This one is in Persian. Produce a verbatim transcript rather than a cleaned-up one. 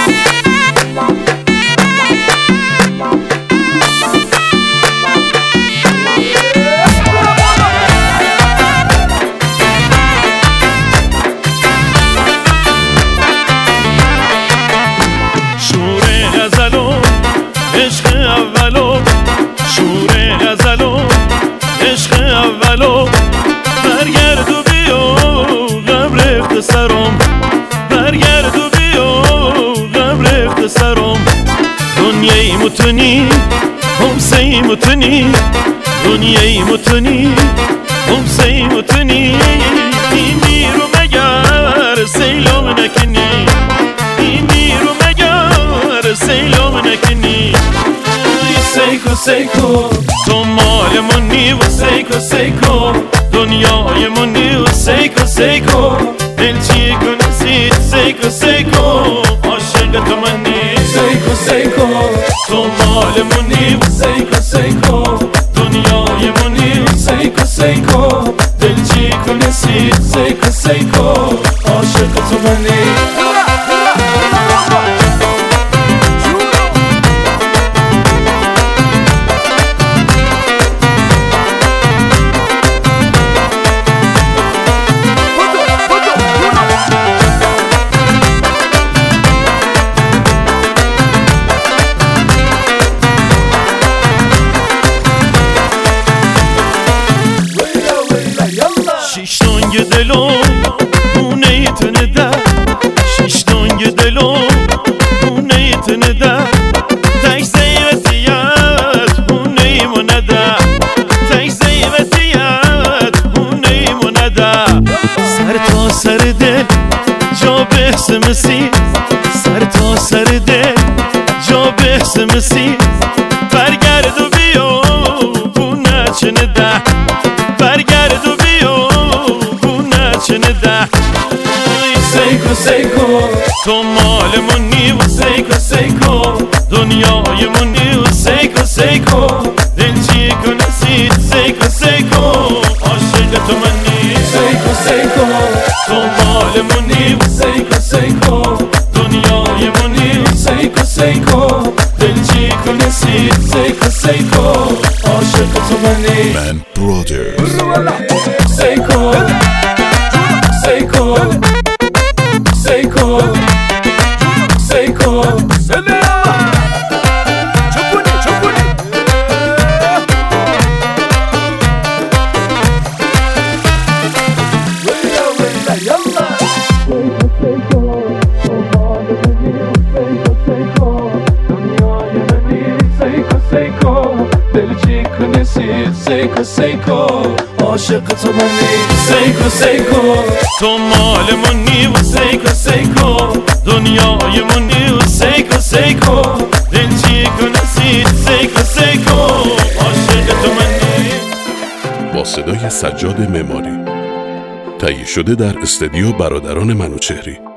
عشق اولو شور غزلو عشق اولو برگرد و بیا قبر اختصارم برگرد و بیا قبر اختصارم دنیای متونی همسای متونی دنیای متونی همسای متونی این نیرو مگر سیلام نکنی این نیرو مگر سیلام نکنی سیکو سیکو تو مال منی و سیکو سیکو دنیای منی و سیکو سیکو دلچی کنسی سیکو سیکو عاشق تو منی سیکو سیکو تو مال منی و سیکو سیکو دنیای منی و سیکو سیکو دلچی کنسی سیکو سیکو عاشق تو منی شیش دنگ دلو اونه تنه ده شیش دنگ دلو اونه تنه ده تک زیوتیت اونه منه ده تک زیوتیت اونه منه ده سر تا سر دل جا بحث مسی سر تا سر دل جا بحث مسی برگرد و بیا بونه چنه ده برگرد و شنیده سیکو سیکو تو مال منی و سیکو سیکو دنیای منی و سیکو سیکو دلچی کنسی سیکو سیکو عاشق تو منی سیکو سیکو تو مال منی و سیکو سیکو دنیای منی و سیکو سیکو دلچی کنسی سیکو سیکو عاشق تو منی من برادرز سیکو Seiko, Seiko, Seiko, Chupuni, chupuni. Willa, willa, yalla. Seiko, Seiko, Seiko, Seiko, Seiko, Delchi kunesi, Seiko, Seiko, عاشق تو منی سیکو سیکو تو مال منی و سیکو سیکو دنیای منی و سیکو سیکو دلچی کنسی سیکو سیکو عاشق تو منی با صدای سجاد معماری تهیه شده در استودیو برادران منوچهری.